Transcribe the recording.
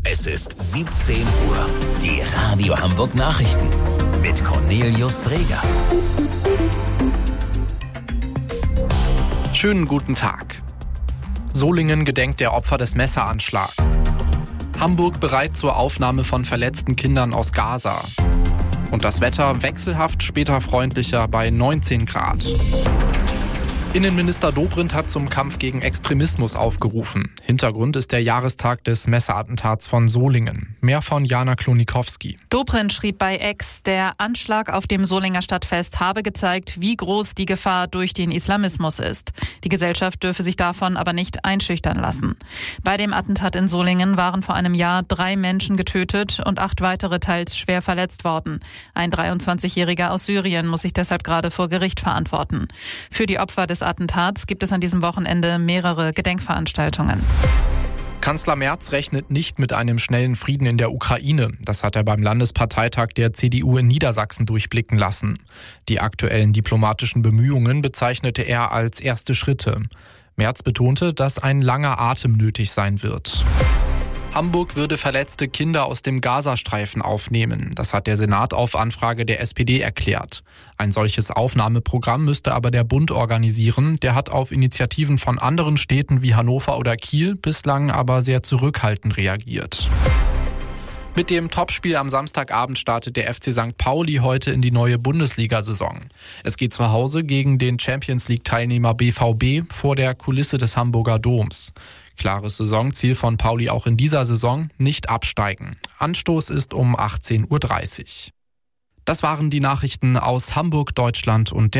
Es ist 17 Uhr. Die Radio Hamburg Nachrichten mit Cornelius Dreger. Schönen guten Tag. Solingen gedenkt der Opfer des Messeranschlags. Hamburg bereit zur Aufnahme von verletzten Kindern aus Gaza. Und das Wetter wechselhaft, später freundlicher bei 19 Grad. Innenminister Dobrindt hat zum Kampf gegen Extremismus aufgerufen. Hintergrund ist der Jahrestag des Messerattentats von Solingen. Mehr von Jana Klonikowski. Dobrindt schrieb bei X, der Anschlag auf dem Solinger Stadtfest habe gezeigt, wie groß die Gefahr durch den Islamismus ist. Die Gesellschaft dürfe sich davon aber nicht einschüchtern lassen. Bei dem Attentat in Solingen waren vor einem Jahr 3 Menschen getötet und 8 weitere teils schwer verletzt worden. Ein 23-Jähriger aus Syrien muss sich deshalb gerade vor Gericht verantworten. Für die Opfer des Attentats gibt es an diesem Wochenende mehrere Gedenkveranstaltungen. Kanzler Merz rechnet nicht mit einem schnellen Frieden in der Ukraine. Das hat er beim Landesparteitag der CDU in Niedersachsen durchblicken lassen. Die aktuellen diplomatischen Bemühungen bezeichnete er als erste Schritte. Merz betonte, dass ein langer Atem nötig sein wird. Hamburg würde verletzte Kinder aus dem Gazastreifen aufnehmen. Das hat der Senat auf Anfrage der SPD erklärt. Ein solches Aufnahmeprogramm müsste aber der Bund organisieren. Der hat auf Initiativen von anderen Städten wie Hannover oder Kiel bislang aber sehr zurückhaltend reagiert. Mit dem Topspiel am Samstagabend startet der FC St. Pauli heute in die neue Bundesliga-Saison. Es geht zu Hause gegen den Champions-League-Teilnehmer BVB vor der Kulisse des Hamburger Doms. Klares Saisonziel von Pauli auch in dieser Saison: nicht absteigen. Anstoß ist um 18:30 Uhr. Das waren die Nachrichten aus Hamburg, Deutschland und der